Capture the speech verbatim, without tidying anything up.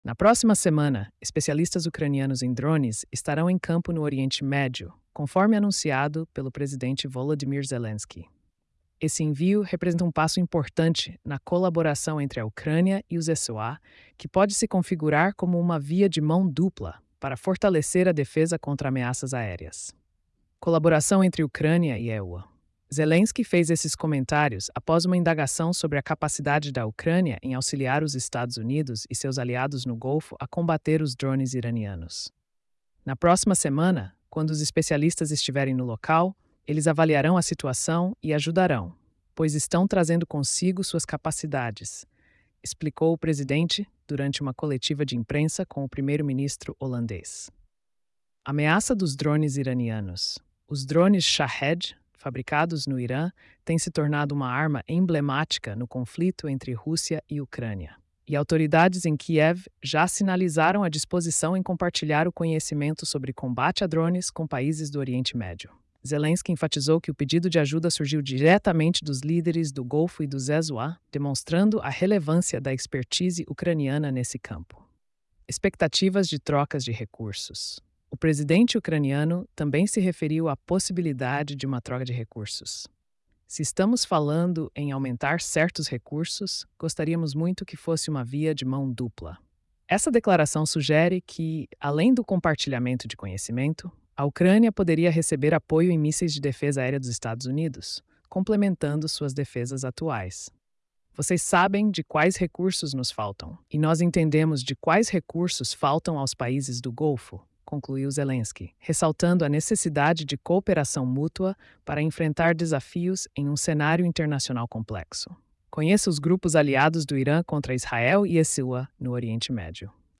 Na próxima semana, especialistas ucranianos em drones estarão em campo no Oriente Médio, conforme anunciado pelo presidente Volodymyr Zelensky. Esse envio representa um passo importante na colaboração entre a Ucrânia e os E S U A, que pode se configurar como uma via de mão dupla para fortalecer a defesa contra ameaças aéreas. Colaboração entre Ucrânia e E U A. Zelensky fez esses comentários após uma indagação sobre a capacidade da Ucrânia em auxiliar os Estados Unidos e seus aliados no Golfo a combater os drones iranianos. Na próxima semana, quando os especialistas estiverem no local, eles avaliarão a situação e ajudarão, pois estão trazendo consigo suas capacidades, explicou o presidente durante uma coletiva de imprensa com o primeiro-ministro holandês. Ameaça dos drones iranianos. Os drones Shahed, fabricados no Irã, têm se tornado uma arma emblemática no conflito entre Rússia e Ucrânia. E autoridades em Kiev já sinalizaram a disposição em compartilhar o conhecimento sobre combate a drones com países do Oriente Médio. Zelensky enfatizou que o pedido de ajuda surgiu diretamente dos líderes do Golfo e dos E S U A, demonstrando a relevância da expertise ucraniana nesse campo. Expectativas de trocas de recursos. O presidente ucraniano também se referiu à possibilidade de uma troca de recursos. Se estamos falando em aumentar certos recursos, gostaríamos muito que fosse uma via de mão dupla. Essa declaração sugere que, além do compartilhamento de conhecimento, a Ucrânia poderia receber apoio em mísseis de defesa aérea dos Estados Unidos, complementando suas defesas atuais. Vocês sabem de quais recursos nos faltam, e nós entendemos de quais recursos faltam aos países do Golfo, concluiu Zelensky, ressaltando a necessidade de cooperação mútua para enfrentar desafios em um cenário internacional complexo. Conheça os grupos aliados do Irã contra Israel e E S U A no Oriente Médio.